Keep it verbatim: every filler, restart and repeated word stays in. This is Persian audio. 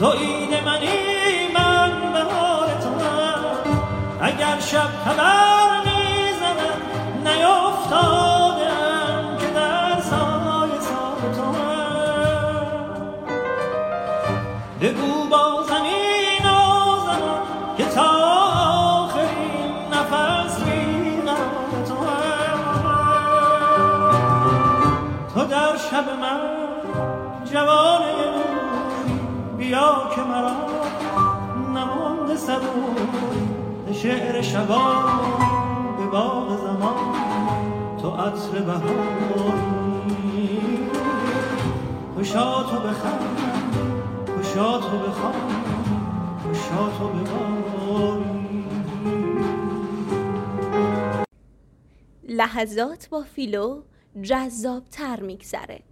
تو این منی من بهار تو هم، اگر شب خبر میزنم نیفتادم که در سایه سایه تو هم. بگو با زمین و زمان که تا آخرین نفس بیقرار تو هم. تو در شب من جوانه بیا که مرا نمانده صبوری، شعر شبان به باغ زمان تو عطر بهاری. خوشا تو بخند، خوشا تو بخوان، خوشا تو بباری. لحظات با فیلو جذاب‌تر میگذره.